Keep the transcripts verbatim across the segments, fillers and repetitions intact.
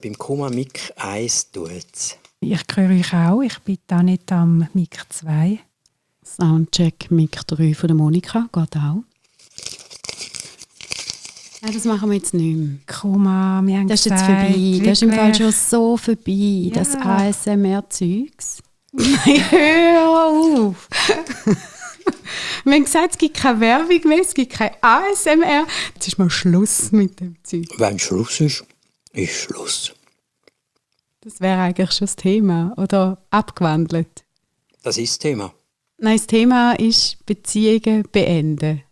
Beim Komma M I C eins tut es. Ich höre euch auch. Ich bin da nicht am M I C zwei. Soundcheck M I C drei von der Monika. Geht auch. Nein, das machen wir jetzt nicht mehr. Komma, wir haben Das ist jetzt gesagt, vorbei. Das ist im Fall wirklich. schon so vorbei. Ja. Das A S M R-Zeugs. Hör auf! Wir haben gesagt, es gibt keine Werbung mehr, es gibt kein A S M R. Jetzt ist mal Schluss mit dem Zeug. Wenn Schluss ist, ist Schluss. Das wäre eigentlich schon das Thema. Oder abgewandelt. Das ist das Thema. Nein, das Thema ist Beziehungen beenden.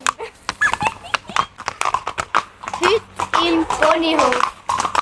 Heute im Ponyhof.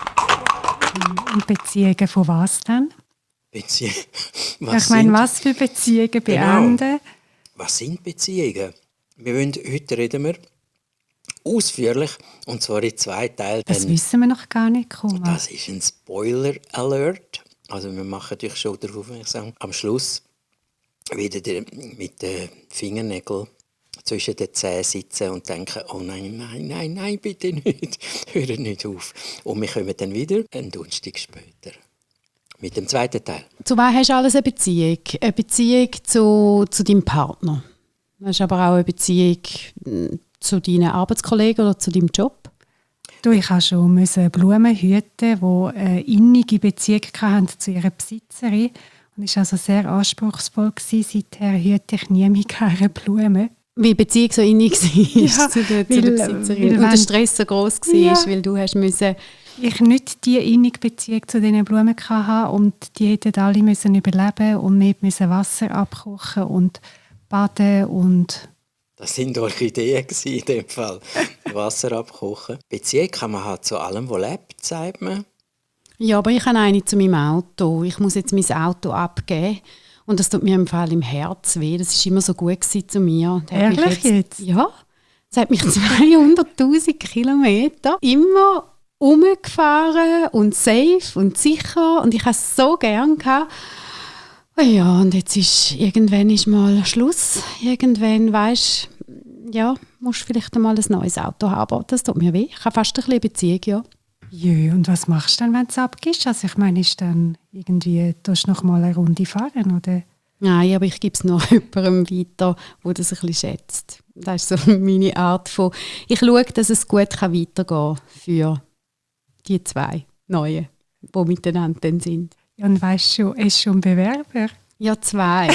Und Beziehungen von was denn? Bezie Ja, ich meine, was für Beziehungen beenden? Genau. Was sind Beziehungen? Wir wollen, heute reden wir ausführlich, und zwar in zwei Teilen. Das Denn wissen wir noch gar nicht, Komma. das ist ein Spoiler-Alert. Also wir machen natürlich schon darauf aufmerksam. Am Schluss wieder die, mit den Fingernägeln zwischen den Zähnen sitzen und denken, oh nein, nein, nein, nein, bitte nicht, hört nicht auf. Und wir kommen dann wieder einen Donnerstag später mit dem zweiten Teil. Zu wem hast du alles eine Beziehung? Eine Beziehung zu, zu deinem Partner. Du hast aber auch eine Beziehung mm, zu deinen Arbeitskollegen oder zu deinem Job. Du, ich habe schon müssen Blumen hüten, die eine innige Beziehung hatten zu ihrer Besitzerin. Und es war also sehr anspruchsvoll. Seither hüte ich nie mehr gerne Blumen. Weil die Beziehung so innig war Ja, zu der, zu weil- der Besitzerin. weil Und der wenn- Stress so gross war, Ja. weil du hast müssen... Ich nicht die innige Beziehung zu diesen Blumen hatte und die hätten alle müssen überleben und wir müssen Wasser abkochen und baden und... Das sind Orchideen in dem Fall. Wasser abkochen. Beziehung kann man halt zu allem, was lebt, sagt man. Ja, aber ich habe eine zu meinem Auto. Ich muss jetzt mein Auto abgeben. Und das tut mir im Fall im Herz weh. Das war immer so gut zu mir. Das hat mich Ehrlich jetzt? Ja. Es hat mich zweihunderttausend Kilometer immer umgefahren und safe und sicher. Und ich hatte es so gern gehabt. Oh ja, und jetzt ist irgendwann ist mal Schluss. Irgendwann, weisst ja, musst du vielleicht einmal ein neues Auto haben. Aber das tut mir weh. Ich habe fast ein bisschen Beziehung, ja. Ja, und was machst du dann, wenn du es abgibst? Also ich meine, ist dann irgendwie, tust du noch mal eine Runde fahren, oder? Nein, aber ich gebe es nur jemandem weiter, der das ein bisschen schätzt. Das ist so meine Art von... Ich schaue, dass es gut weitergehen kann für die zwei Neuen, die miteinander dann sind. Ja, und weißt du, ist schon ein Bewerber? Ja, zwei.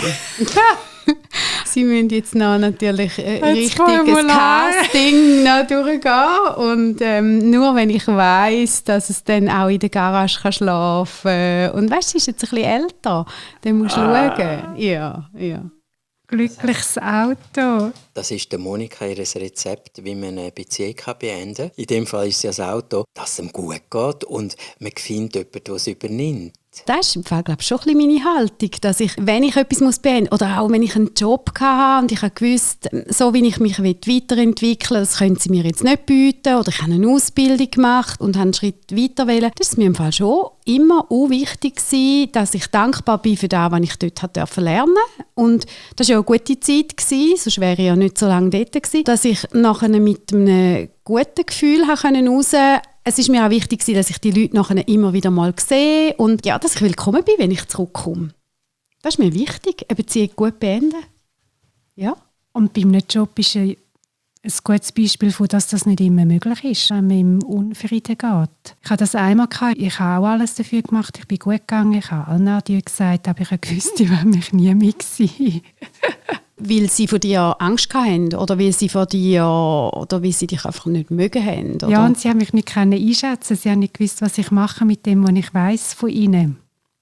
Sie müssen jetzt noch natürlich äh, Das richtiges Formular. Casting noch durchgehen. Und ähm, nur wenn ich weiss, dass es dann auch in der Garage kann schlafen kann. Und weißt du, sie ist jetzt ein bisschen älter. Dann musst du Ah. schauen. Ja, ja. Glückliches Auto. Das ist der Monika ihr Rezept, wie man eine Beziehung kann beenden kann. In dem Fall ist es ja das Auto, dass es ihm gut geht und man findet jemanden, der es übernimmt. Das ist im Fall, glaube ich, schon ein bisschen meine Haltung, dass ich, wenn ich etwas muss beenden muss, oder auch wenn ich einen Job hatte und ich habe gewusst, so wie ich mich weiterentwickeln will, das können sie mir jetzt nicht bieten, oder ich habe eine Ausbildung gemacht und habe einen Schritt weiter wählen. Das ist mir im Fall schon immer auch wichtig gewesen, dass ich dankbar bin für das, was ich dort lernen durfte. Und das war ja eine gute Zeit gewesen, sonst wäre ich ja nicht so lange dort gewesen, dass ich nachher mit einem guten Gefühl raus konnte. Es ist mir auch wichtig, dass ich die Leute nachher immer wieder mal sehe und ja, dass ich willkommen bin, wenn ich zurückkomme. Das ist mir wichtig, eine Beziehung gut beenden. Ja. Und bei einem Job ist ein, ein gutes Beispiel von, dass das nicht immer möglich ist, wenn man im Unfrieden geht. Ich hatte das einmal gehabt. Ich habe auch alles dafür gemacht, ich bin gut gegangen, ich habe allen Adieu gesagt, aber ich habe gewusst, ich will mich nie mehr sehen. Weil sie von dir Angst hatten oder weil sie von dir oder weil sie dich einfach nicht mögen haben? Oder? Ja, und sie haben mich nicht einschätzen. Sie haben nicht gewusst, was ich mache mit dem, was ich weiss von ihnen.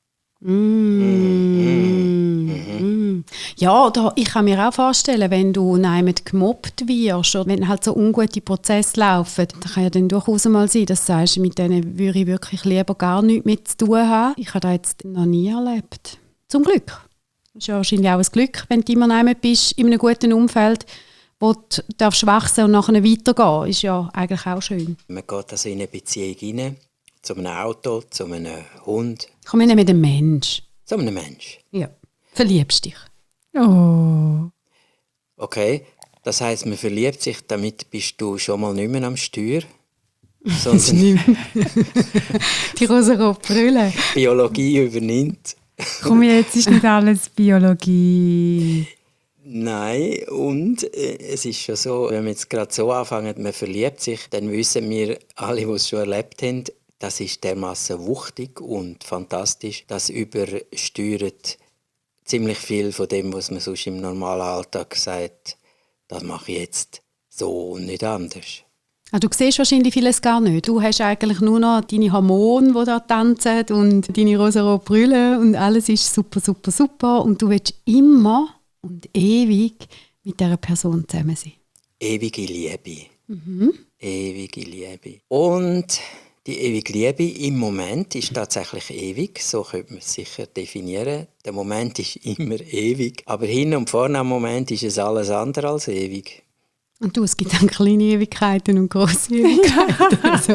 Mm. Mm. Ja, oder ich kann mir auch vorstellen, wenn du jemand gemobbt wirst oder wenn halt so ungute Prozesse laufen, dann kann ja dann durchaus mal sein, dass du sagst, mit denen würde ich wirklich lieber gar nichts mehr zu tun haben. Ich habe das jetzt noch nie erlebt. Zum Glück. Das ist ja wahrscheinlich auch ein Glück, wenn du immer jemand bist in einem guten Umfeld, wo du darfst wachsen und nachher weitergehen. Ist ja eigentlich auch schön. Man geht also in eine Beziehung rein, zu einem Auto, zu einem Hund, Komm, wir nehmen den Mensch. zu einem Menschen. Ja. Verliebst dich. Oh. Okay, das heisst, man verliebt sich, damit bist du schon mal nicht mehr am Steuer. sondern Die rosarote Brille. Biologie übernimmt. Komm, jetzt ist nicht alles Biologie. Nein, und äh, es ist schon so, wenn wir jetzt gerade so anfangen, man verliebt sich, dann wissen wir alle, die es schon erlebt haben, das ist dermaßen wuchtig und fantastisch, das übersteuert ziemlich viel von dem, was man sonst im normalen Alltag sagt, das mache ich jetzt so und nicht anders. Ah, du siehst wahrscheinlich vieles gar nicht. Du hast eigentlich nur noch deine Hormone, die da tanzen und deine rosarote Brille und alles ist super, super, super und du willst immer und ewig mit dieser Person zusammen sein. Ewige Liebe. Mhm. Ewige Liebe. Und die ewige Liebe im Moment ist tatsächlich ewig, so könnte man es sicher definieren. Der Moment ist immer ewig, aber hin und vorne am Moment ist es alles andere als ewig. Und du, es gibt dann kleine Ewigkeiten und grosse Ewigkeiten. Also.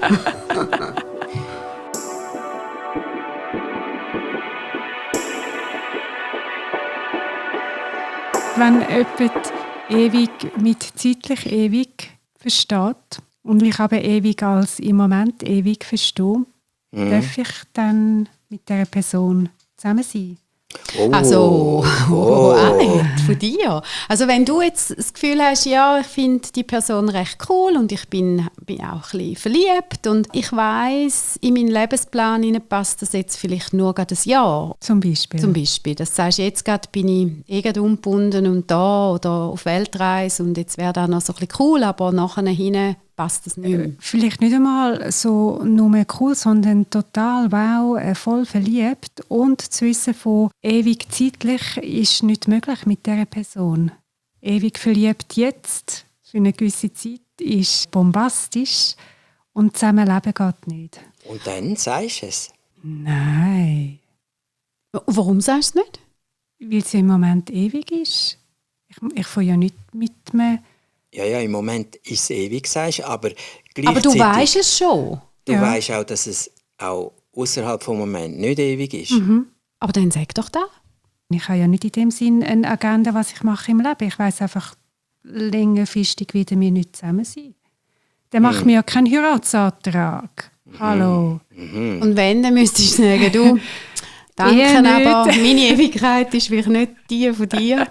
Wenn jemand ewig mit zeitlich ewig versteht und ich aber ewig als im Moment ewig verstehe, Mhm. darf ich dann mit dieser Person zusammen sein? Oh. Also, oh, Oh. auch nicht von dir. Also wenn du jetzt das Gefühl hast, ja, ich finde die Person recht cool und ich bin, bin auch ein bisschen verliebt und ich weiss, in meinen Lebensplan hinein passt das jetzt vielleicht nur gerade ein Jahr. Zum Beispiel. Zum Beispiel, das sagst du, jetzt gerade bin ich eh gerade ungebunden und da oder auf Weltreise und jetzt wäre das noch so ein bisschen cool, aber nachher hinten passt das nicht mehr. Vielleicht nicht einmal so nur cool, sondern total wow, äh, voll verliebt. Und zu wissen von ewig zeitlich ist nicht möglich mit dieser Person. Ewig verliebt jetzt für eine gewisse Zeit ist bombastisch und zusammenleben geht nicht. Und dann sagst du es. Nein, Warum sagst du es nicht? weil es ja im Moment ewig ist. Ich, ich fange ja nicht mit einem... Ja, ja, im Moment ist es ewig, sagst du, aber Aber du gleichzeitig- weißt es schon. Du Ja. weißt auch, dass es auch außerhalb vom Moment nicht ewig ist. Mhm. Aber dann sag doch das. Ich habe ja nicht in dem Sinn eine Agenda, was ich mache im Leben. Ich weiss einfach, längerfristig werden wir nicht zusammen sein. Dann macht mir ja keinen Heiratsantrag. Hallo. Und wenn, dann müsstest du sagen, du, danke, Eher nicht. aber meine Ewigkeit ist vielleicht nicht die von dir.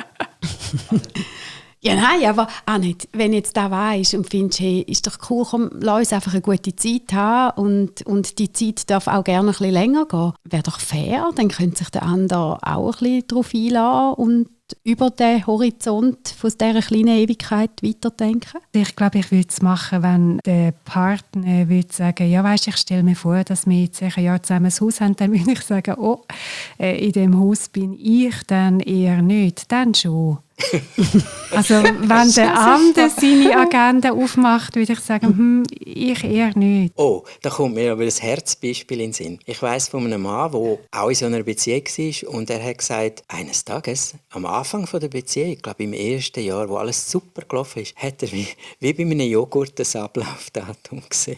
Ja, nein, aber auch nicht. Wenn du jetzt da weisst und findest, hey, ist doch cool, komm, lass uns einfach eine gute Zeit haben und, und die Zeit darf auch gerne ein bisschen länger gehen. Wäre doch fair, dann könnte sich der andere auch ein bisschen darauf einlassen und über den Horizont von dieser kleinen Ewigkeit weiterdenken. Ich glaube, ich würde es machen, wenn der Partner würde sagen, ja, weißt, ich stelle mir vor, dass wir jetzt ein Jahr zusammen ein Haus haben, dann würde ich sagen, oh, äh, in dem Haus bin ich dann eher nicht, dann schon. Also wenn der andere seine Agenda aufmacht, würde ich sagen, hm, ich eher nicht. Oh, da kommt mir aber ein Herzbeispiel in den Sinn. Ich weiss von einem Mann, der auch in so einer Beziehung war und er hat gesagt, eines Tages, am Anfang der Beziehung, ich glaube im ersten Jahr, wo alles super gelaufen ist, hat er wie, wie bei einem Joghurt das Ablaufdatum gesehen.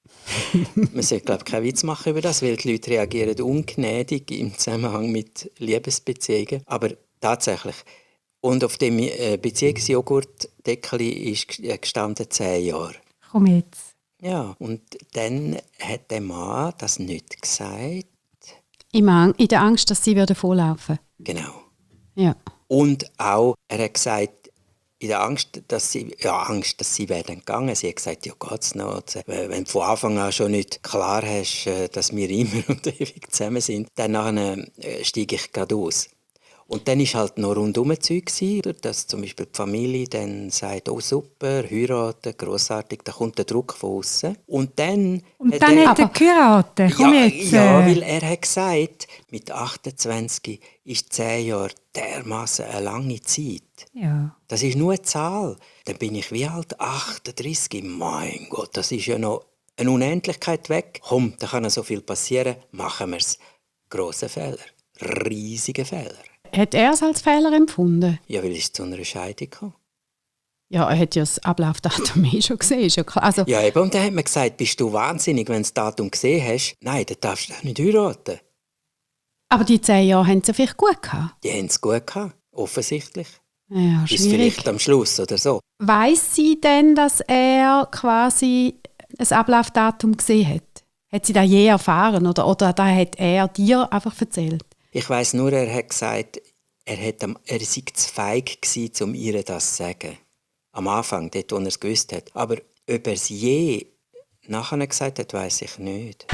Man sollte, glaube ich, keinen Witz machen über das, weil die Leute reagieren ungnädig im Zusammenhang mit Liebesbeziehungen. Aber tatsächlich. Und auf dem äh, Beziehungsjoghurtdeckel ist gestanden zehn Jahre. Komm jetzt. Ja, und dann hat der Mann das nicht gesagt. In der Angst, dass sie vorlaufen würden. Genau. Ja. Und auch, er hat gesagt, in der Angst, dass sie, ja, Angst, dass sie werden gegangen. Sie hat gesagt, ja, geht's noch. Wenn du von Anfang an schon nicht klar hast, dass wir immer und ewig zusammen sind, dann nachher, äh, steige ich gerade aus. Und dann war halt noch rundum Zeug, dass zum Beispiel die Familie dann sagt, oh super, heiraten, grossartig, da kommt der Druck von außen. Und dann Und hat dann er, hat er geheiratet. Komm ja, jetzt. ja, äh. weil er hat gesagt, mit achtundzwanzig ist zehn Jahre dermaßen eine lange Zeit. Ja. Das ist nur eine Zahl. Dann bin ich wie alt, achtunddreißig. Mein Gott, das ist ja noch eine Unendlichkeit weg. Komm, da kann ja so viel passieren, machen wir es. Grosser Fehler, riesiger Fehler. Hat er es als Fehler empfunden? Ja, weil es zu einer Scheidung kam. Ja, er hat ja das Ablaufdatum eh schon gesehen, ist ja klar. Also, Ja, eben, und dann hat man gesagt, bist du wahnsinnig, wenn du das Datum gesehen hast? Nein, dann darfst du doch nicht heiraten. aber die zehn Jahre haben sie vielleicht gut gehabt. Die haben es gut gehabt, offensichtlich. Ja, Bis schwierig. vielleicht am Schluss oder so. Weiss sie denn, dass er quasi ein Ablaufdatum gesehen hat? Hat sie das je erfahren oder, oder da hat er dir einfach erzählt? Ich weiss nur, er hat gesagt, er, hat am, er sei zu feig gewesen, um ihr das zu sagen. Am Anfang, dort, wo er es gewusst hat. Aber ob er es je nachher gesagt hat, weiss ich nicht.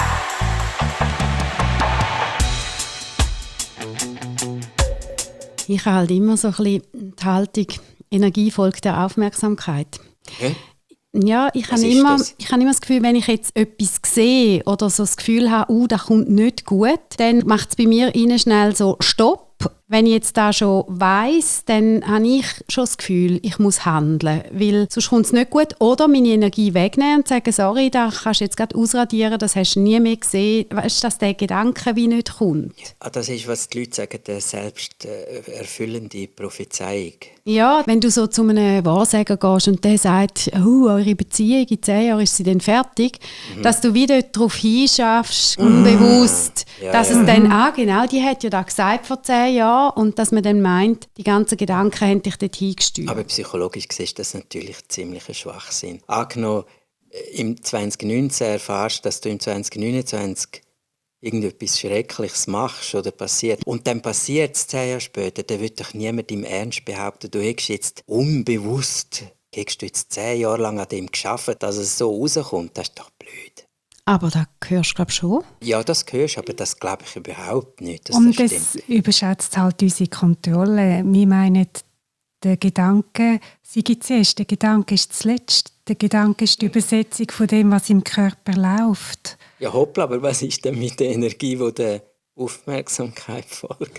Ich habe halt immer so ein bisschen die Haltung, Energie folgt der Aufmerksamkeit. Ja? Ja, ich Was habe, ist immer, das? ich habe immer das Gefühl, wenn ich jetzt etwas sehe oder so das Gefühl habe, uh, das kommt nicht gut, dann macht es bei mir innen schnell so Stopp. Wenn ich jetzt da schon weiss, dann habe ich schon das Gefühl, ich muss handeln, weil sonst kommt es nicht gut. Oder meine Energie wegnehmen und sagen, sorry, das kannst du jetzt gerade ausradieren, das hast du nie mehr gesehen. Weißt du, dass der Gedanke wie nicht kommt? Ah, das ist, was die Leute sagen, eine selbsterfüllende Prophezeiung. Ja, wenn du so zu einem Wahrsager gehst und der sagt, oh, eure Beziehung in zehn Jahren ist sie dann fertig, mhm. dass du wieder darauf hinschaffst, unbewusst, ja, dass ja. es dann, ah genau, die hat ja das gesagt vor zehn Jahren und dass man dann meint, die ganzen Gedanken haben dich dort hingesteuert. Aber psychologisch gesehen ist das natürlich ziemlich ein Schwachsinn. Angenommen, im zwanzig neunzehn erfährst, dass du im zwanzig neunundzwanzig irgendetwas Schreckliches machst oder passiert. Und dann passiert es zehn Jahre später, dann wird doch niemand im Ernst behaupten, du hättest jetzt unbewusst, hättest du jetzt zehn Jahre lang an dem gearbeitet, dass es so rauskommt. Das ist doch blöd. Aber das hörst du, glaube ich, schon. Ja, das hörst du, aber das glaube ich überhaupt nicht, dass Und das das stimmt. überschätzt halt unsere Kontrolle. Wir meinen, der Gedanke, sei zuerst, der Gedanke ist zuletzt. Der Gedanke ist die Übersetzung von dem, was im Körper läuft. Ja, hoppla, aber was ist denn mit der Energie, die der Aufmerksamkeit folgt?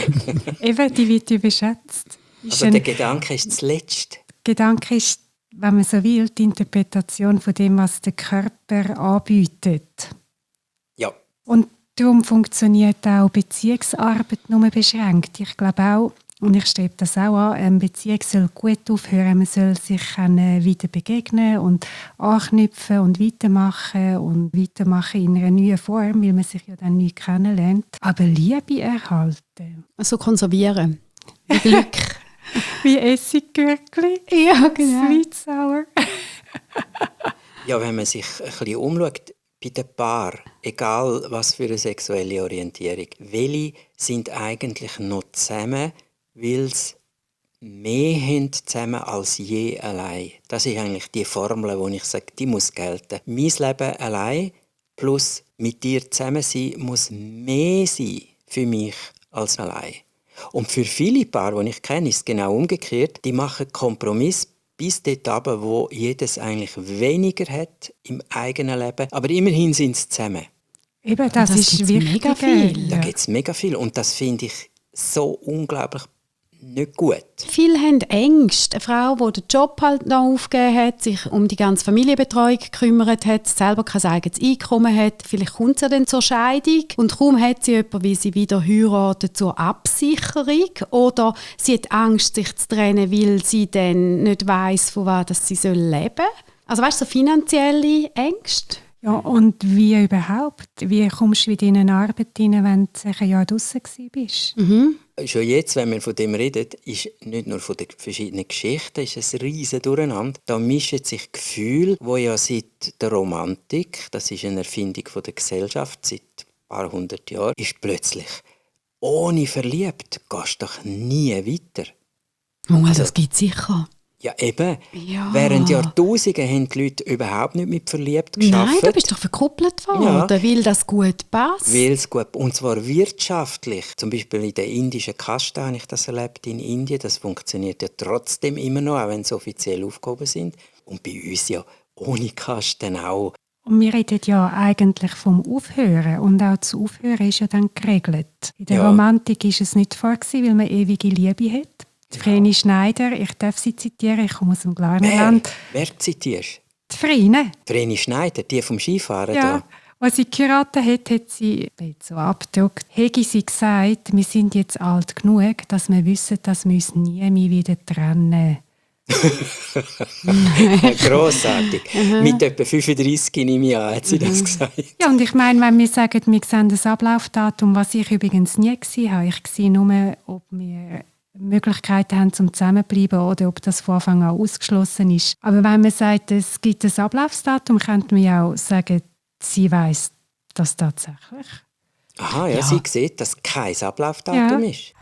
Eben, die wird überschätzt. Ist Also ein- der Gedanke ist zuletzt. Der Gedanke ist, wenn man so will, die Interpretation von dem, was der Körper anbietet. Ja. Und darum funktioniert auch Beziehungsarbeit nur beschränkt. Ich glaube auch, und ich strebe das auch an, eine Beziehung soll gut aufhören. Man soll sich wieder begegnen und anknüpfen und weitermachen und weitermachen in einer neuen Form, weil man sich ja dann neu kennenlernt. Aber Liebe erhalten. Also konservieren. Wie Glück. Wie Essiggürkli. Ja, genau. Sweet Sour. Ja, wenn man sich ein bisschen umschaut, bei den Paaren, egal was für eine sexuelle Orientierung, welche sind eigentlich noch zusammen, weil sie mehr haben zusammen als je allein. Das ist eigentlich die Formel, wo ich sage, die muss gelten. Mein Leben allein plus mit dir zusammen sein muss mehr sein für mich als allein. Und für viele Paare, die ich kenne, ist es genau umgekehrt. Die machen Kompromiss bis dort runter, wo jedes eigentlich weniger hat im eigenen Leben. Aber immerhin sind sie zusammen. Eben, das, das ist gibt's wichtig. mega viel. Da Ja. gibt es mega viel. Und das finde ich so unglaublich nicht gut. Viele haben Ängste. Eine Frau, die den Job halt noch aufgegeben hat, sich um die ganze Familienbetreuung gekümmert hat, selber kein eigenes Einkommen hat, vielleicht kommt sie dann zur Scheidung und kaum hat sie jemanden, wie sie wieder heiratet, zur Absicherung oder sie hat Angst, sich zu trennen, weil sie dann nicht weiss, von was sie leben soll. Also weißt du, so finanzielle Ängste. Ja, und wie überhaupt? Wie kommst du in deine Arbeit rein, wenn du ein Jahr draussen bist? Mhm. Schon jetzt, wenn wir von dem reden, ist nicht nur von den verschiedenen Geschichten, ist es ein riesen Durcheinander. Da mischen sich Gefühle, die ja seit der Romantik, das ist eine Erfindung von der Gesellschaft seit ein paar hundert Jahren, ist plötzlich ohne verliebt gehst du doch nie weiter. Oh, Also- das gibt es sicher. Ja, eben. Ja. Während Jahrtausenden haben die Leute überhaupt nicht mit verliebt Nein, gearbeitet. du bist doch verkuppelt worden, Ja. weil das gut passt. Weil es gut, und zwar wirtschaftlich. Zum Beispiel in der indischen Kaste habe ich das erlebt in Indien. Das funktioniert ja trotzdem immer noch, auch wenn sie offiziell aufgehoben sind. Und bei uns ja ohne Kasten auch. Und wir reden ja eigentlich vom Aufhören. Und auch das Aufhören ist ja dann geregelt. In der Ja. Romantik war es nicht vor, weil man ewige Liebe hat. Die Vreni Schneider, ich darf sie zitieren, ich komme aus dem Wer, Glarnerland. wer zitierst Die Vreni, Vreni Schneider, die vom Skifahren ja. da. Als sie geheiratet hat, hat sie, ich bin jetzt so abgedruckt, hätte sie gesagt, wir sind jetzt alt genug, dass wir wissen, dass wir uns nie mehr wieder trennen. Grossartig. Mit etwa fünfunddreissig nehme ich an, hat sie das gesagt. Ja, und ich meine, wenn wir sagen, wir sehen das Ablaufdatum, was ich übrigens nie gesehen habe, ich sehe nur, ob wir Möglichkeiten haben, zum zusammenzubleiben oder ob das von Anfang an ausgeschlossen ist. Aber wenn man sagt, es gibt ein Ablaufsdatum, könnte man ja auch sagen, sie weiss das tatsächlich. Aha, ja, Ja. sie sieht, dass kein Ablaufdatum Ja. ist.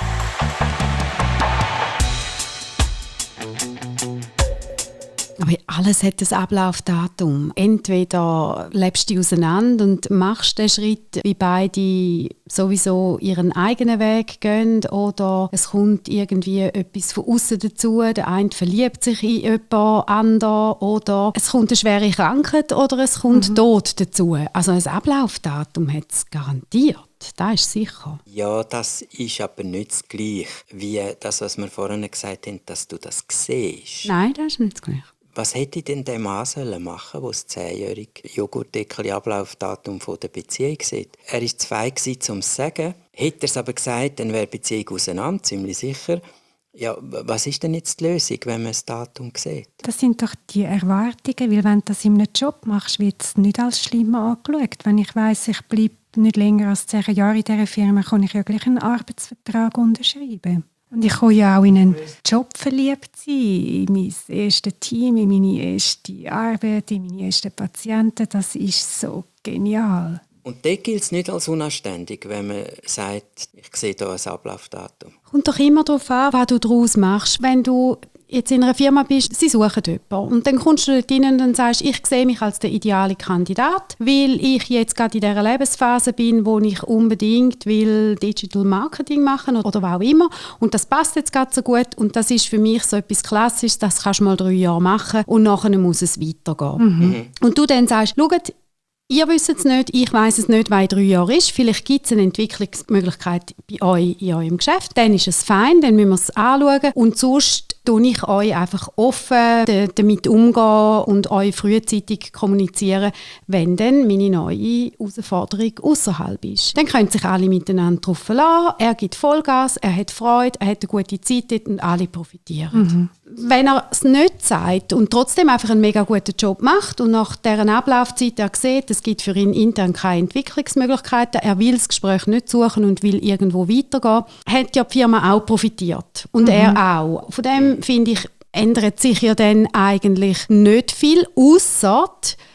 Aber alles hat ein Ablaufdatum. Entweder lebst du dich auseinander und machst den Schritt, wie beide sowieso ihren eigenen Weg gehen, oder es kommt irgendwie etwas von außen dazu. Der eine verliebt sich in jemand anderen, oder es kommt eine schwere Krankheit oder es kommt Tod dazu. Also ein Ablaufdatum hat es garantiert. Das ist sicher. Ja, das ist aber nicht das Gleiche, wie das, was wir vorhin gesagt haben, dass du das siehst. Nein, das ist nicht das Gleiche. Was hätte denn der Mann sollen machen, der das zehnjährige Joghurtdeckel-Ablaufdatum der Beziehung sieht? Er war zu fein, um es zu sagen. Hätte er es aber gesagt, dann wäre die Beziehung auseinander, ziemlich sicher. Ja, was ist denn jetzt die Lösung, wenn man das Datum sieht? Das sind doch die Erwartungen, weil wenn du das in einem Job machst, wird es nicht als schlimm angeschaut. Wenn ich weiss, ich bleibe nicht länger als zehn Jahre in dieser Firma, kann ich ja gleich einen Arbeitsvertrag unterschreiben. Und ich kann ja auch in einen Job verliebt sein, in mein erstes Team, in meine erste Arbeit, in meine ersten Patienten. Das ist so genial. Und dort gilt es nicht als unanständig, wenn man sagt, ich sehe hier ein Ablaufdatum. Kommt doch immer darauf an, was du daraus machst. Wenn du jetzt in einer Firma bist, sie suchen jemanden. Und dann kommst du dort rein und dann sagst, ich sehe mich als der ideale Kandidat, weil ich jetzt gerade in dieser Lebensphase bin, wo ich unbedingt will Digital Marketing machen oder was auch immer. Und das passt jetzt gerade so gut. Und das ist für mich so etwas Klassisches, das kannst du mal drei Jahre machen und nachher muss es weitergehen. Mhm. Und du dann sagst, schaut, ihr wisst es nicht, ich weiss es nicht, was in drei Jahren ist. Vielleicht gibt es eine Entwicklungsmöglichkeit bei euch in eurem Geschäft. Dann ist es fein, dann müssen wir es anschauen. Und sonst tue ich euch einfach offen d- damit umgehen und euch frühzeitig kommunizieren, wenn dann meine neue Herausforderung außerhalb ist. Dann können sich alle miteinander drauf verlassen. Er gibt Vollgas, er hat Freude, er hat eine gute Zeit dort und alle profitieren. Wenn er es nicht sagt und trotzdem einfach einen mega guten Job macht und nach deren Ablaufzeit er sieht, es gibt für ihn intern keine Entwicklungsmöglichkeiten, er will das Gespräch nicht suchen und will irgendwo weitergehen, hat ja die Firma auch profitiert. Und er auch. Von dem, finde ich, ändert sich ja dann eigentlich nicht viel, ausser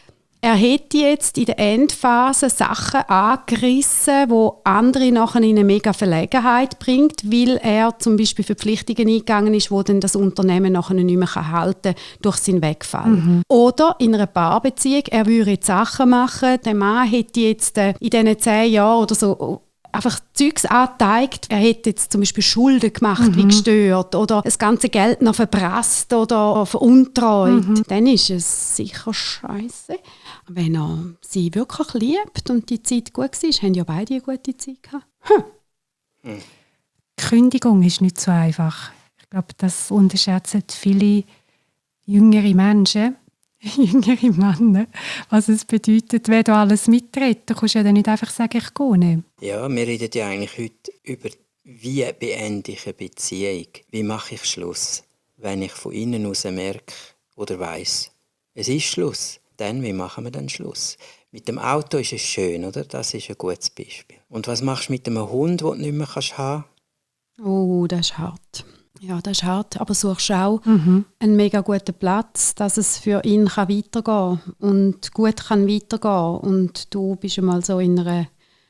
er hätte jetzt in der Endphase Sachen angerissen, wo andere nachher in eine mega Verlegenheit bringt, weil er zum Beispiel Verpflichtungen eingegangen ist, wo dann das Unternehmen nachher nicht mehr halten kann durch seinen Wegfall. Mhm. Oder in einer Paarbeziehung, er würde jetzt Sachen machen, der Mann hätte jetzt äh, in diesen zehn Jahren oder so einfach Zeugs angezeigt. Er hätte jetzt zum Beispiel Schulden gemacht, mhm. wie gestört, oder das ganze Geld noch verprasst oder veruntreut. Mhm. Dann ist es sicher scheiße. Wenn er sie wirklich liebt und die Zeit gut war, haben ja beide eine gute Zeit gehabt. Hm. Die Kündigung ist nicht so einfach. Ich glaube, das unterschätzen viele jüngere Menschen, jüngere Männer, was es bedeutet, wenn du alles mitredet. Du kannst ja dann nicht einfach sagen, ich gehe nicht. Ja, wir reden ja eigentlich heute über, wie beende ich eine Beziehung? Wie mache ich Schluss, wenn ich von innen aus merke oder weiss, es ist Schluss. Dann, wie machen wir dann Schluss? Mit dem Auto ist es schön, oder? Das ist ein gutes Beispiel. Und was machst du mit einem Hund, den du nicht mehr haben kannst? Oh, das ist hart. Ja, das ist hart. Aber suchst auch mhm. einen mega guten Platz, dass es für ihn kann weitergehen kann und gut kann weitergehen. Und du bist einmal so in einer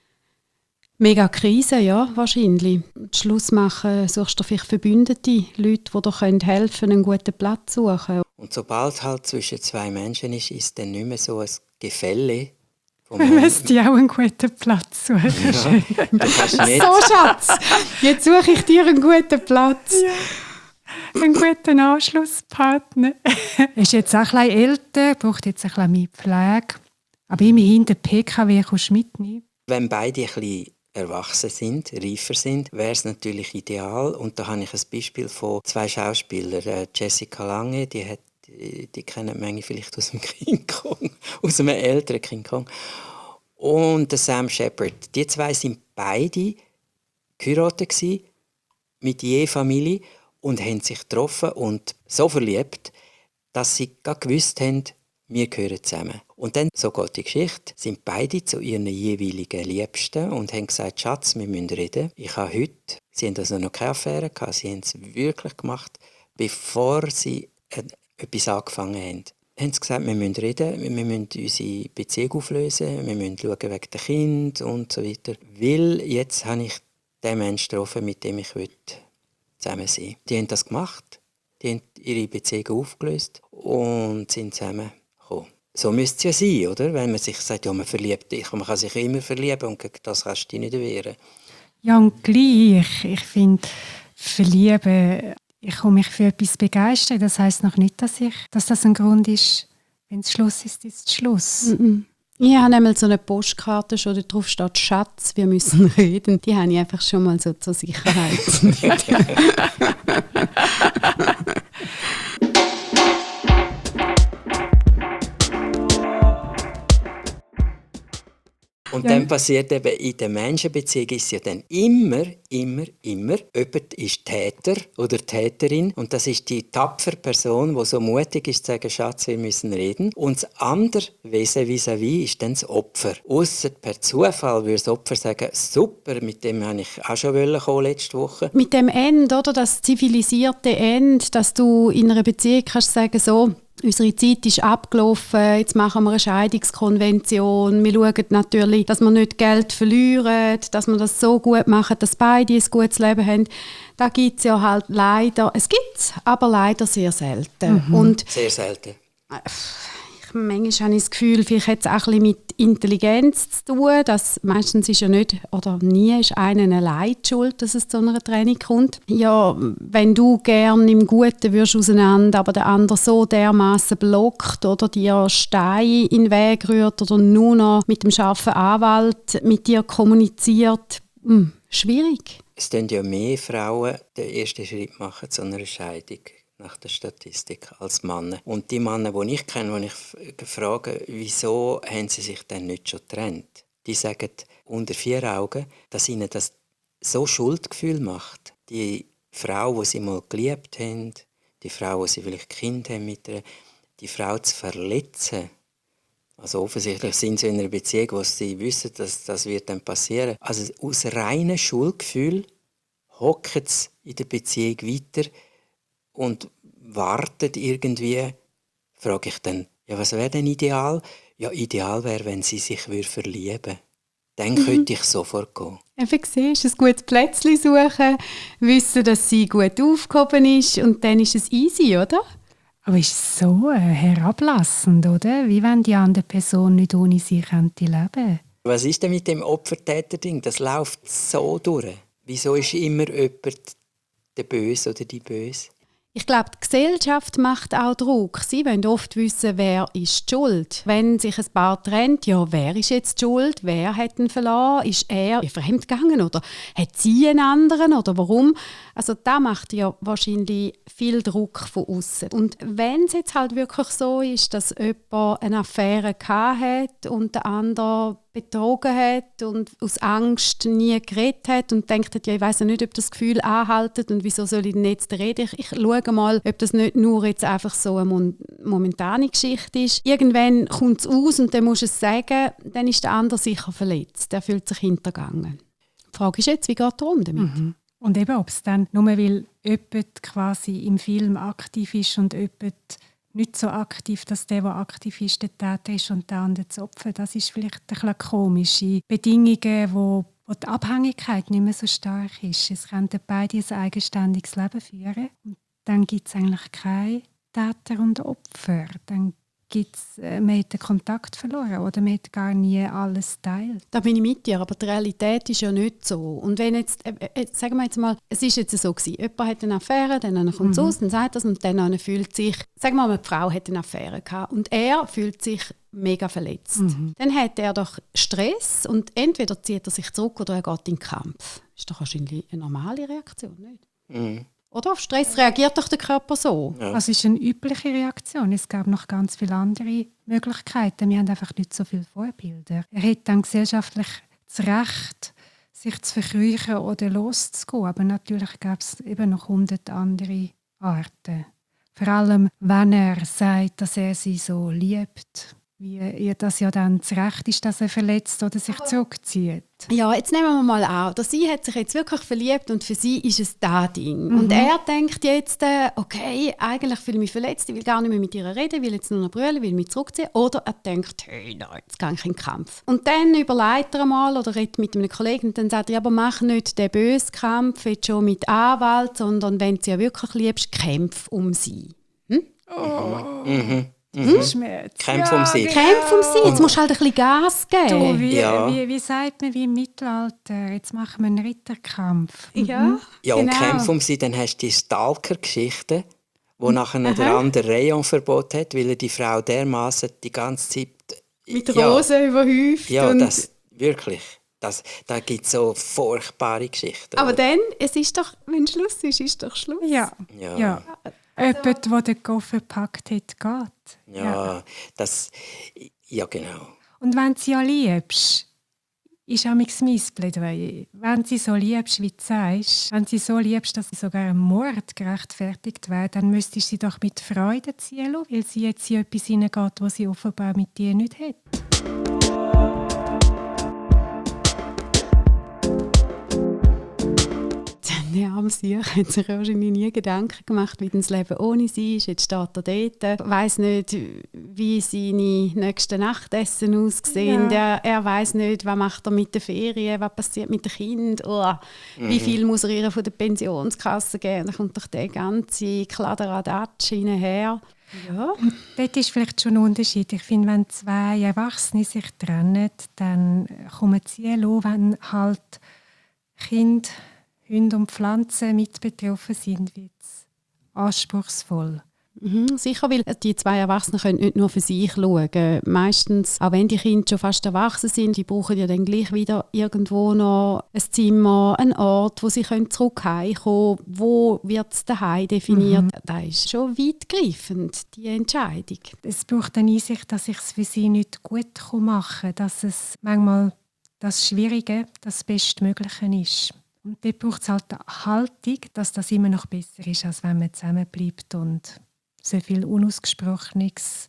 mega Krise, ja, wahrscheinlich. Schluss machen, suchst du vielleicht Verbündete, Leute, die dir helfen können, einen guten Platz zu suchen. Und sobald halt zwischen zwei Menschen ist, ist dann nicht mehr so ein Gefälle. Wir müssen dir auch einen guten Platz suchen. Ja, du kannst nicht. So, Schatz, jetzt suche ich dir einen guten Platz. Ja. Einen guten Anschlusspartner. Er ist jetzt auch ein bisschen älter, braucht jetzt ein bisschen mehr Pflege. Aber immerhin, den P K W kannst du mitnehmen. Wenn beide ein bisschen erwachsen sind, reifer sind, wäre es natürlich ideal. Und da habe ich ein Beispiel von zwei Schauspielern. Jessica Lange, die, hat, die, die kennen manche vielleicht aus dem King Kong, aus einem älteren King Kong. Und Sam Shepard. Die zwei sind beide geheiratet gewesen, mit je Familie, und haben sich getroffen und so verliebt, dass sie gewusst haben, wir gehören zusammen. Und dann, so geht die Geschichte, sind beide zu ihren jeweiligen Liebsten und haben gesagt, Schatz, wir müssen reden. Ich habe heute Sie haben also noch keine Affäre gehabt. Sie haben es wirklich gemacht, bevor sie äh, etwas angefangen haben. Sie haben gesagt, wir müssen reden, wir müssen unsere Beziehung auflösen, wir müssen schauen wegen der Kinder und so weiter. Weil jetzt habe ich den Menschen getroffen, mit dem ich zusammen sein will. Die haben das gemacht, die haben ihre Beziehung aufgelöst und sind zusammengekommen. So müsste es ja sein, oder? Wenn man sich sagt, ja, man verliebt dich, man kann sich immer verlieben und gegen das kannst du dich nicht wehren. Ja, und gleich. Ich finde, verlieben, ich komme mich für etwas begeistern. Das heisst noch nicht, dass, ich, dass das ein Grund ist, wenn es Schluss ist, ist es Schluss. Mm-mm. Ich habe nämlich so eine Postkarte, schon da drauf steht «Schatz, wir müssen reden». Die habe ich einfach schon mal so zur Sicherheit. Und Ja. dann passiert eben in der Menschenbeziehung ist ja dann immer, immer, immer, jemand ist Täter oder Täterin und das ist die tapfere Person, die so mutig ist, zu sagen, Schatz, wir müssen reden. Und das andere Wesen vis-à-vis ist dann das Opfer. Ausser per Zufall würde das Opfer sagen, super, mit dem wollte ich auch schon kommen letzte Woche. Mit dem Ende, oder, das zivilisierte Ende, dass du in einer Beziehung kannst sagen, so, unsere Zeit ist abgelaufen, jetzt machen wir eine Scheidungskonvention. Wir schauen natürlich, dass wir nicht Geld verlieren, dass wir das so gut machen, dass beide ein gutes Leben haben. Da gibt es ja halt leider, es gibt es, aber leider sehr selten. Mhm. Und Sehr selten. manchmal habe ich das Gefühl, vielleicht hat es auch ein bisschen mit Intelligenz zu tun. Dass meistens ist ja nicht oder nie ist einen allein die schuld, dass es zu einer Trennung kommt. Ja, wenn du gerne im Guten würdest auseinander, aber der andere so dermaßen blockt oder dir Steine in den Weg rührt oder nur noch mit dem scharfen Anwalt mit dir kommuniziert, hm, schwierig. Es tun ja mehr Frauen den ersten Schritt machen zu einer Scheidung nach der Statistik als Männer. Und die Männer, die ich kenne, die ich frage, wieso haben sie sich denn nicht schon getrennt? Die sagen unter vier Augen, dass ihnen das so Schuldgefühl macht. Die Frau, die sie mal geliebt haben, die Frau, die sie vielleicht Kind haben mit ihr, die Frau zu verletzen. Also offensichtlich sind sie in einer Beziehung, wo sie wissen, dass das wird dann passieren. Also aus reinem Schuldgefühl hocken sie in der Beziehung weiter und wartet irgendwie, frage ich dann, ja, was wäre denn ideal? Ja, ideal wäre, wenn sie sich verlieben würden. Dann mhm. könnte ich sofort gehen. Eben siehst, ein gutes Plätzchen suchen, wissen, dass sie gut aufgehoben ist und dann ist es easy, oder? Aber ist es so äh, herablassend, oder? Wie wenn die andere Person nicht ohne sie könnte leben. Was ist denn mit dem Opfer-Täter-Ding? Das läuft so durch. Wieso ist immer jemand der Böse oder die Böse? Ich glaube, die Gesellschaft macht auch Druck. Sie wollen oft wissen, wer ist die Schuld. Wenn sich ein Paar trennt, ja, wer ist jetzt die Schuld? Wer hat ihn verloren? Ist er fremdgegangen oder hat sie einen anderen oder warum? Also da macht ja wahrscheinlich viel Druck von außen. Und wenn es jetzt halt wirklich so ist, dass jemand eine Affäre hatte und der andere betrogen hat und aus Angst nie geredet hat und denkt, ja, ich weiss ja nicht, ob das Gefühl anhaltet und wieso soll ich denn jetzt reden? Ich, ich schaue mal, ob das nicht nur jetzt einfach so eine momentane Geschichte ist. Irgendwann kommt es aus und dann musst du es sagen, dann ist der andere sicher verletzt. Der fühlt sich hintergangen. Die Frage ist jetzt, wie geht er um damit? Mhm. Und eben, ob es dann nur weil jemand quasi im Film aktiv ist und jemand nicht so aktiv, dass der, der aktiv ist, der Täter ist und der andere das Opfer. Das ist vielleicht ein bisschen komische Bedingungen, wo, wo die Abhängigkeit nicht mehr so stark ist. Es könnten beide ein eigenständiges Leben führen. Und dann gibt es eigentlich keine Täter und Opfer. Dann gibt's, äh, man hat den Kontakt verloren oder man hat gar nie alles teilt. Da bin ich mit dir, aber die Realität ist ja nicht so. Und wenn jetzt, äh, äh, sagen wir jetzt mal, es ist jetzt so gewesen, jemand hat eine Affäre, dann kommt es mhm. aus, dann sagt das und dann fühlt sich, sagen wir mal, eine Frau hat eine Affäre gehabt und er fühlt sich mega verletzt. Mhm. Dann hat er doch Stress und entweder zieht er sich zurück oder er geht in den Kampf. Ist doch wahrscheinlich eine normale Reaktion, nicht? Mhm. Oder auf Stress reagiert doch der Körper so. Ja. Also es ist eine übliche Reaktion. Es gab noch ganz viele andere Möglichkeiten. Wir haben einfach nicht so viele Vorbilder. Er hat dann gesellschaftlich das Recht, sich zu verkrüchen oder loszugehen. Aber natürlich gab es eben noch hundert andere Arten. Vor allem, wenn er sagt, dass er sie so liebt, wie ihr das ja dann das Recht ist, dass er verletzt oder sich zurückzieht. Ja, jetzt nehmen wir mal an, dass sie hat sich jetzt wirklich verliebt und für sie ist es das Ding. Mhm. Und er denkt jetzt, äh, okay, eigentlich fühle ich mich verletzt, ich will gar nicht mehr mit ihr reden, will jetzt nur noch brüllen, will mich zurückziehen. Oder er denkt, hey, nein, jetzt gehe ich in den Kampf. Und dann überlegt er mal oder redet mit einem Kollegen und dann sagt er, ja, aber mach nicht den bösen Kampf jetzt schon mit Anwalt, sondern wenn du sie ja wirklich liebst, kämpf um sie. Hm? Oh. Mhm. Mhm. Schmerz. Kämpf um sie. genau. Kämpf um sie, jetzt musst du halt ein bisschen Gas geben. Du, wie, Ja. wie, wie sagt man wie im Mittelalter, jetzt machen wir einen Ritterkampf. Ja, Ja, und genau. Kämpf um sie, dann hast du die Stalker-Geschichte, wo nachher der andere Rayon-Verbot hat, weil er die Frau dermaßen die ganze Zeit... Mit ja, Rosen überhäuft. Ja, und das wirklich. Das, da gibt es so furchtbare Geschichten. aber dann, es ist doch, wenn Schluss ist, ist doch Schluss. Ja, Ja. ja. Jemand, der den Koffer gepackt hat, geht. Ja, das... Ja, genau. Und wenn du sie ja liebst, ist auch mein Plädoyer. Wenn du sie so liebst, wie du sagst, wenn du sie so liebst, dass sie sogar einem Mord gerechtfertigt wäre, dann müsstest du sie doch mit Freude ziehen lassen, weil sie jetzt in etwas hineingeht, was sie offenbar mit dir nicht hat. Der arme Sieg hat sich wahrscheinlich nie Gedanken gemacht, wie das Leben ohne sie ist. Jetzt steht er dort, weiss nicht, wie seine nächsten Nachtessen aussehen. Ja. Er, er weiss nicht, was macht er mit den Ferien, was passiert mit den Kindern. Oh, Mhm. Wie viel muss er ihr von der Pensionskasse geben? Da kommt doch der ganze Kladderadatsch hinterher. Ja. Dort ist vielleicht schon ein Unterschied. Ich finde, wenn zwei Erwachsene sich trennen, dann kommen sie lassen, wenn halt Kinder, Hunde und Pflanzen mit betroffen sind, wird es anspruchsvoll. Mhm, sicher, weil die zwei Erwachsenen können nicht nur für sich schauen. Meistens, auch wenn die Kinder schon fast erwachsen sind, die brauchen ja dann gleich wieder irgendwo noch ein Zimmer, einen Ort, wo sie zurück heimkommen können. Wo wird es daheim definiert? Mhm. Das ist schon weitgreifend, die Entscheidung. Es braucht eine Einsicht, dass ich es für sie nicht gut machen kann, dass es manchmal das Schwierige das Bestmögliche ist. Und dort braucht es halt eine Haltung, dass das immer noch besser ist, als wenn man zusammenbleibt und so viel Unausgesprochenes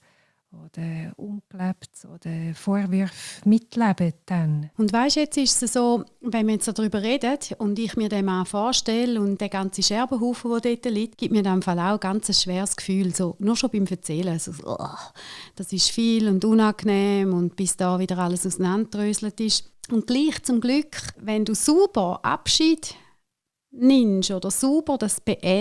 oder Ungelebtes oder Vorwürfe mitleben dann. Und weißt, jetzt ist es so, wenn wir jetzt darüber reden und ich mir den Mann vorstelle und der ganze Scherbenhaufen, der dort liegt, gibt mir in diesem Fall auch ein ganz schweres Gefühl, so, nur schon beim Erzählen. So, oh, das ist viel und unangenehm und bis da wieder alles auseinanderdröselt ist. Und gleich zum Glück, wenn du sauber Abschied nimmst oder sauber das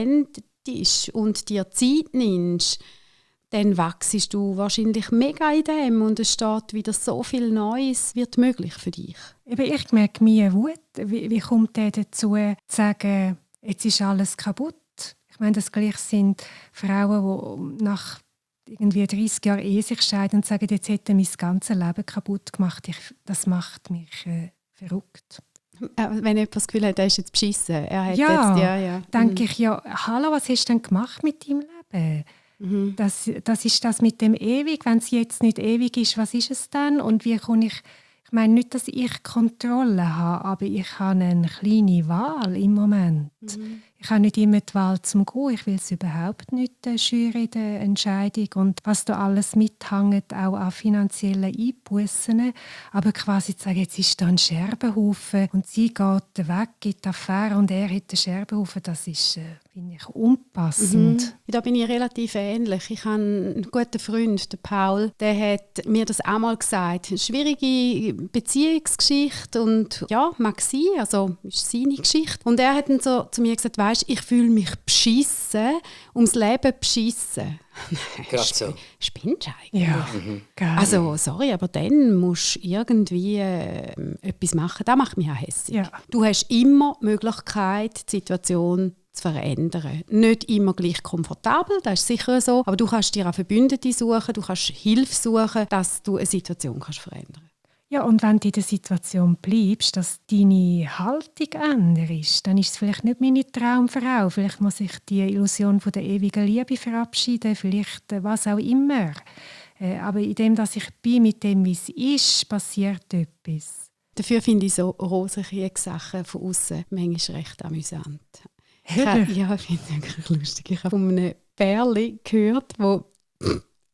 beendest und dir Zeit nimmst, dann wachsest du wahrscheinlich mega in dem und es steht wieder so viel Neues wird möglich für dich. Eben, ich merke meine Wut. Wie, wie kommt der dazu, zu sagen, jetzt ist alles kaputt? Ich meine, das gleich sind Frauen, die nach irgendwie dreißig Jahren Ehe sich scheiden und sagen, jetzt hätte mein ganzes Leben kaputt gemacht. Ich, das macht mich äh, verrückt. Wenn jemand das Gefühl hat, er ist jetzt beschissen. Er hat Ja, jetzt, ja, ja. denke Mhm. ich, ja, hallo, was hast du denn gemacht mit deinem Leben? Mhm. Das, das ist das mit dem ewig. Wenn es jetzt nicht ewig ist, was ist es dann? Und wie kann ich, ich meine nicht, dass ich Kontrolle habe, aber ich habe eine kleine Wahl im Moment. Mhm. Ich habe nicht immer die Wahl zum Gehen. Ich will es überhaupt nicht äh, schüren in der Entscheidung. Und was da alles mithängt, auch an finanziellen Einbussen. Aber quasi zu sagen, jetzt ist da ein Scherbenhaufen und sie geht weg, gibt die Affäre und er hat den Scherbenhaufen, das ist, äh, finde ich, unpassend. Mhm. Da bin ich relativ ähnlich. Ich habe einen guten Freund, den Paul, der hat mir das auch mal gesagt. Eine schwierige Beziehungsgeschichte und ja, mag sein, also ist seine Geschichte. Und er hat dann so zu mir gesagt, weisst, ich fühle mich beschissen, ums Leben beschissen. Gerade so. Spinnst du eigentlich? Ja, geil. Also, sorry, aber dann musst du irgendwie äh, etwas machen. Das macht mich auch hässlich. Ja. Du hast immer die Möglichkeit, die Situation zu verändern. Nicht immer gleich komfortabel, das ist sicher so, aber du kannst dir auch Verbündete suchen, du kannst Hilfe suchen, dass du eine Situation kannst verändern kannst. Ja, und wenn du in der Situation bleibst, dass deine Haltung änderst, dann ist es vielleicht nicht meine Traumfrau. Vielleicht muss ich die Illusion von der ewigen Liebe verabschieden, vielleicht äh, was auch immer. Äh, aber in dem, dass ich bin mit dem, wie es ist, passiert etwas. Dafür finde ich so Rosenkrieg-Sachen von außen manchmal recht amüsant. Ich Hör. habe, ja, ich finde es wirklich lustig. Ich habe von einem Pärchen gehört, wo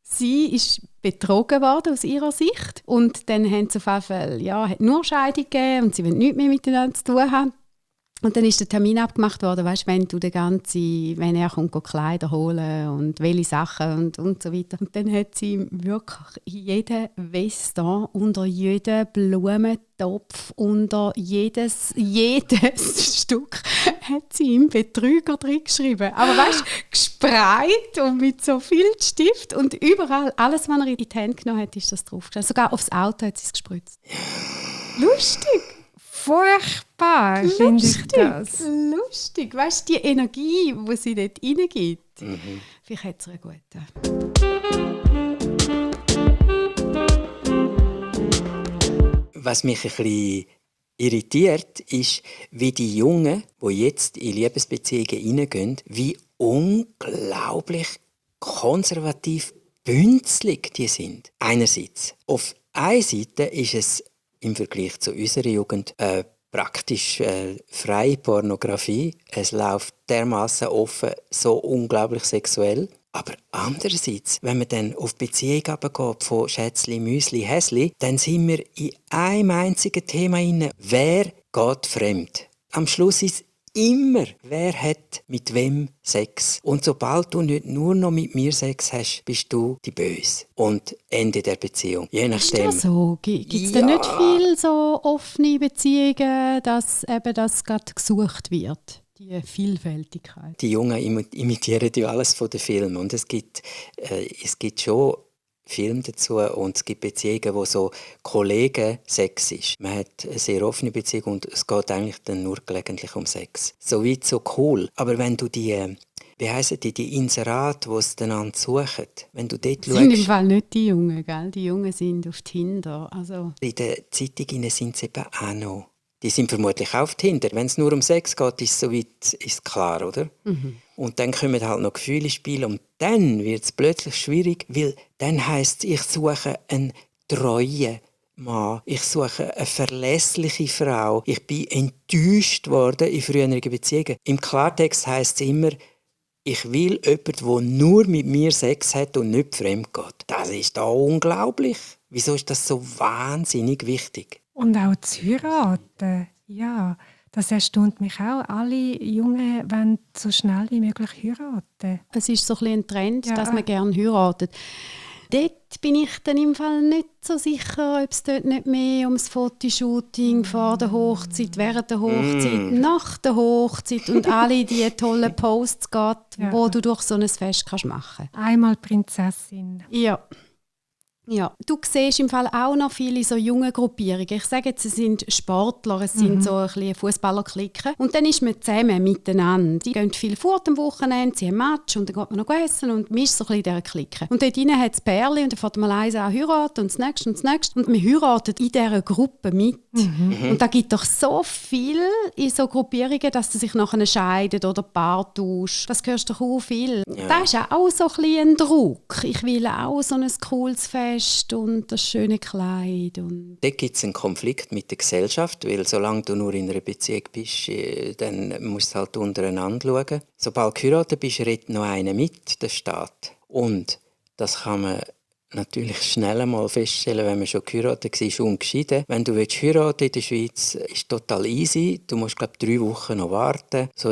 sie ist betrogen worden aus ihrer Sicht. Und dann haben sie auf jeden Fall, ja, hat nur Scheidung gegeben und sie wollen nichts mehr miteinander zu tun haben. Und dann ist der Termin abgemacht worden, weißt, wenn du den ganzen, wenn er kommt, Kleider holen und welche Sachen und, und so weiter. Und dann hat sie wirklich jeden Veston, unter jeden Blumentopf, unter jedes, jedes Stück hat sie ihm Betrüger drin geschrieben. Aber weißt, gesprayt und mit so viel Stift und überall, alles, was er in die Hände genommen hat, ist das draufgestanden. Sogar aufs Auto hat sie es gespritzt. Lustig. Furchtbar, finde ich das. Lustig. Weißt du, die Energie, die sie dort reingibt. Mhm. Vielleicht hat sie eine gute. Was mich ein bisschen irritiert, ist, wie die Jungen, die jetzt in Liebesbeziehungen hineingehen, wie unglaublich konservativ bünzlig die sind. Einerseits. Auf einer Seite ist es im Vergleich zu unserer Jugend äh, praktisch äh, freie Pornografie. Es läuft dermaßen offen, so unglaublich sexuell. Aber andererseits, wenn man dann auf die Beziehung geht, von Schätzli, Müsli, Häsli, dann sind wir in einem einzigen Thema inne. Wer geht fremd? Am Schluss ist immer, wer hat mit wem Sex. Und sobald du nicht nur noch mit mir Sex hast, bist du die Böse. Und Ende der Beziehung. Je nachdem. Ist das so? Gibt es Ja. denn nicht viele so offene Beziehungen, dass eben das gerade gesucht wird? Die Vielfältigkeit. Die Jungen imi- imitieren ja alles von den Filmen. Und es gibt, äh, es gibt schon Filme dazu und es gibt Beziehungen, wo so Kollegen-Sex ist. Man hat eine sehr offene Beziehung und es geht eigentlich dann nur gelegentlich um Sex. So weit, so cool. Aber wenn du die, äh, wie heissen die, die Inserate, die es einander suchen, wenn du dort Das sind im schaust, Fall nicht die Jungen, gell? Die Jungen sind auf Tinder. Also, in der Zeitung sind sie eben auch noch. Die sind vermutlich auch auf Tinder. Wenn es nur um Sex geht, ist es soweit ist klar, oder? mhm. Und dann kommen halt noch Gefühle ins Spiel und dann wird es plötzlich schwierig, weil dann heisst es, ich suche einen treuen Mann, ich suche eine verlässliche Frau. Ich bin enttäuscht worden in früheren Beziehungen. Im Klartext heisst es immer, ich will jemanden, der nur mit mir Sex hat und nicht fremd geht. Das ist da unglaublich. Wieso ist das so wahnsinnig wichtig? Und auch zu heiraten, ja, das erstaunt mich auch. Alle Jungen wollen so schnell wie möglich heiraten. Es ist so ein, bisschen ein Trend, Ja. dass man gerne heiratet. Dort bin ich dann im Fall nicht so sicher, ob es dort nicht mehr ums Fotoshooting vor der Hochzeit, während der Hochzeit, Mm. nach der Hochzeit und alle die tollen Posts geht, Ja. wo du durch so ein Fest kannst machen. Einmal Prinzessin. Ja. Ja, du siehst im Fall auch noch viele so junge Gruppierungen. Ich sage jetzt, es sind Sportler, es sind so ein bisschen Fußballerklicken. Und dann ist man zusammen miteinander. Die gehen viel fort am Wochenende, sie haben Match und dann geht man noch essen und man ist so ein bisschen in dieser Clique. Und dort drinnen hat es Pärchen und dann fährt man eins an heiraten und das nächste und das nächste. Und man heiratet in dieser Gruppe mit. Und da gibt doch so viel in so Gruppierungen, dass sie sich nachher scheiden oder Paar tauschen. Das hörst du doch auch viel. Ja. Das ist ja auch so ein bisschen ein Druck. Ich will auch so ein cooles Fest und das schöne Kleid. Und Dort gibt es einen Konflikt mit der Gesellschaft, weil solange du nur in einer Beziehung bist, äh, dann musst du halt untereinander schauen. Sobald du geheiratet bist, redet noch einer mit, der Staat. Und das kann man natürlich schnell einmal feststellen, wenn man schon geheiratet war und geschieden. Wenn du willst heiraten in der Schweiz, ist total easy. Du musst, glaube ich, drei Wochen noch warten, so eine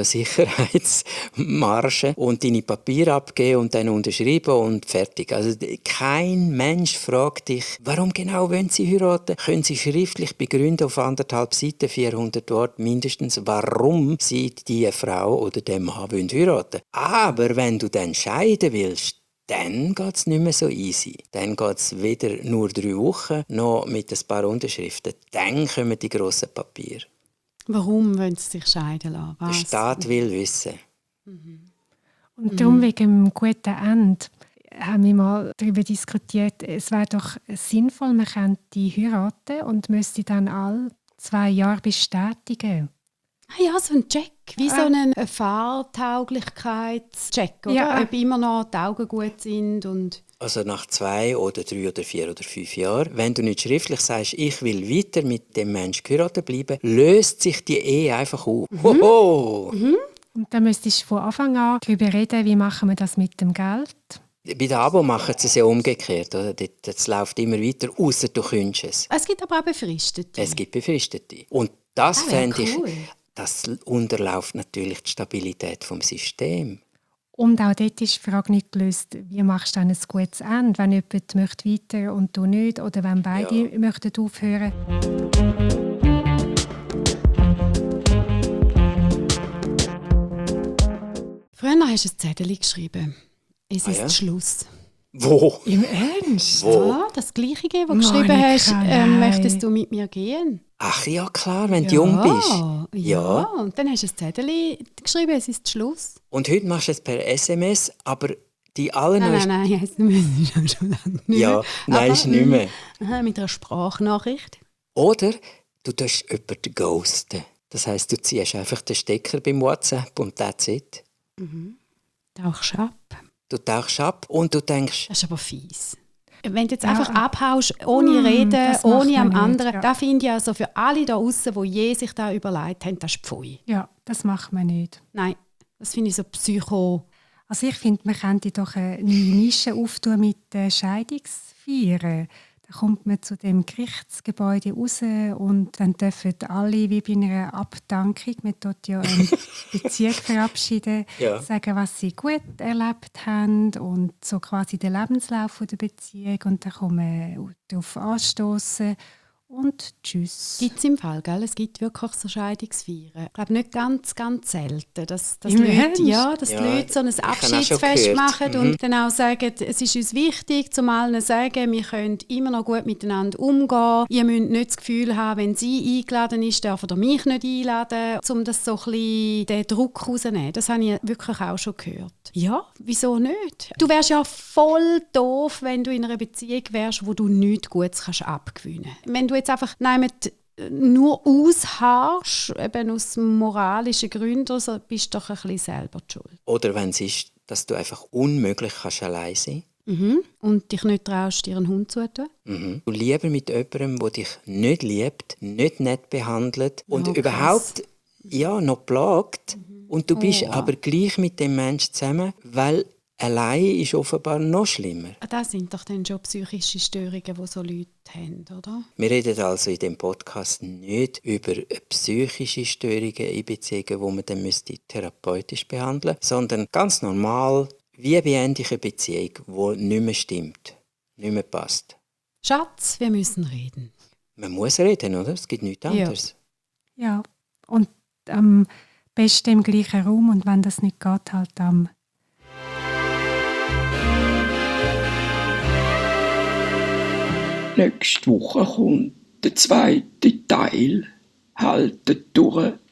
Sicherheitsmarge und deine Papiere abgeben und dann unterschreiben und fertig. Also kein Mensch fragt dich, warum genau wollen sie heiraten? Können sie schriftlich begründen auf anderthalb Seiten, vierhundert Worte mindestens, warum sie die Frau oder den Mann wollen heiraten? Aber wenn du dann scheiden willst, dann geht es nicht mehr so easy. Dann geht es weder nur drei Wochen, noch mit ein paar Unterschriften. Dann kommen die grossen Papiere. warum wollen sie sich scheiden lassen? Der Was? Staat will wissen. Und darum wegen dem guten Ende haben wir mal darüber diskutiert, es wäre doch sinnvoll, man könnte heiraten und müsste dann alle zwei Jahre bestätigen. Ah ja, so ein Check, wie so Ah. ein Fahrtauglichkeitscheck, oder? Ja. Ob immer noch die Augen gut sind und... Also nach zwei oder drei oder vier oder fünf Jahren, wenn du nicht schriftlich sagst, ich will weiter mit dem Menschen geheiratet bleiben, löst sich die Ehe einfach auf. Mhm. Hoho! Und dann müsstest du von Anfang an darüber reden, wie machen wir das mit dem Geld. Bei der Abo machen sie es ja umgekehrt. Oder? Das läuft immer weiter, außer du könntest es. Es gibt aber auch Befristete. Es gibt Befristete. Und das Ah, fände cool. ich, das unterläuft natürlich die Stabilität des Systems. Und auch dort ist die Frage nicht gelöst, wie machst du dann ein gutes Ende, wenn jemand möchte weiter und du nicht, oder wenn beide Ja. möchten aufhören. Früher hast du ein Zettel geschrieben. Es Ah, ist ja? Schluss. Wo? Im Ernst? Wo? Ja, das Gleiche, das du Monika, geschrieben hast, ähm, nein. möchtest du mit mir gehen? Ach ja, klar, wenn du jung bist. Ja, ja. Und dann hast du ein Zettel geschrieben, es ist Schluss. Und heute machst du es per S M S, aber die Nein, allerneuesten... nein, nein, jetzt müssen wir schon lange nicht Ja, mehr. nein, Aber, ist nicht mehr. Aha, mit einer Sprachnachricht. Oder du tust jemanden ghosten. Das heisst, du ziehst einfach den Stecker beim WhatsApp und that's it. Tauchst ab. Du tauchst ab und du denkst, Das ist aber fies. Wenn du jetzt Ja. einfach abhaust, ohne Mm, Reden, das macht ohne am man nicht, anderen, ja. das finde ich also für alle da außen, die je sich da überlegt haben, das ist Pfui. Ja, das macht man nicht. Nein, das finde ich so psycho. Also ich finde, man könnte doch eine neue Nische auftun mit äh, Scheidungsfeiern. Da kommt man zu dem Gerichtsgebäude raus und dann dürfen alle, wie bei einer Abdankung, man dort ja eine Beziehung verabschieden, Ja. sagen, was sie gut erlebt haben und so quasi den Lebenslauf der Beziehung und dann kann man darauf anstoßen und tschüss. Gibt es im Fall, gell? Es gibt wirklich so Scheidungsfeiern. Ich glaube nicht ganz, ganz selten, dass, dass, Im Leute, Ernst? ja, dass Ja, die Leute so ein ich habe auch schon Abschiedsfest gehört. machen Mhm. und dann auch sagen, es ist uns wichtig, zum allen sagen, wir können immer noch gut miteinander umgehen. Ihr müsst nicht das Gefühl haben, wenn sie eingeladen ist, darf er mich nicht einladen, um das so ein bisschen den Druck rauszunehmen. Das habe ich wirklich auch schon gehört. Ja, wieso nicht? Du wärst ja voll doof, wenn du in einer Beziehung wärst, wo du nichts Gutes kannst abgewinnen kannst. Wenn du jetzt einfach nein, nur ausharrst, eben aus moralischen Gründen, also bist du doch ein bisschen selber die schuld. oder wenn es ist, dass du einfach unmöglich kannst allein sein Mhm. Und dich nicht traust, dir einen Hund zuzutun? mhm. Du lieber mit jemandem, der dich nicht liebt, nicht nett behandelt und Oh, krass. überhaupt ja, noch plagt. Und du bist Oh. aber gleich mit dem Menschen zusammen, weil allein ist offenbar noch schlimmer. Ah, das sind doch dann schon psychische Störungen, die so Leute haben, oder? Wir reden also in dem Podcast nicht über psychische Störungen in Beziehungen, die man dann müsste therapeutisch behandeln müsste, sondern ganz normal, wie beende ich eine Beziehung, die nicht mehr stimmt, nicht mehr passt. Schatz, wir müssen reden. Man muss reden, oder? Es gibt nichts anderes. Ja, und am besten im gleichen Raum und wenn das nicht geht, halt am Nächste Woche kommt der zweite Teil. Haltet durch,